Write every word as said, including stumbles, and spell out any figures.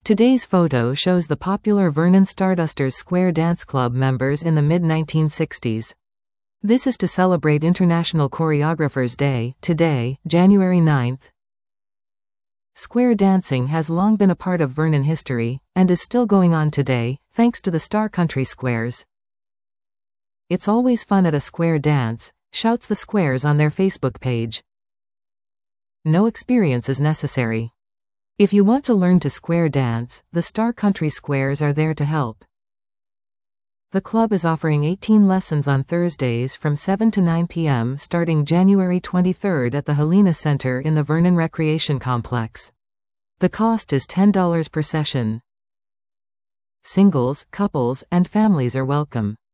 Today's photo shows the popular Vernon Stardusters Square Dance Club members in the mid nineteen sixties. This is to celebrate International Choreographers Day, today, January ninth. Square dancing has long been a part of Vernon history, and is still going on today, thanks to the Star Country Squares. "It's always fun at a square dance," shouts the Squares on their Facebook page. No experience is necessary. If you want to learn to square dance, the Star Country Squares are there to help. The club is offering eighteen lessons on Thursdays from seven to nine p m starting January twenty-third at the Helena Center in the Vernon Recreation Complex. The cost is ten dollars per session. Singles, couples, and families are welcome.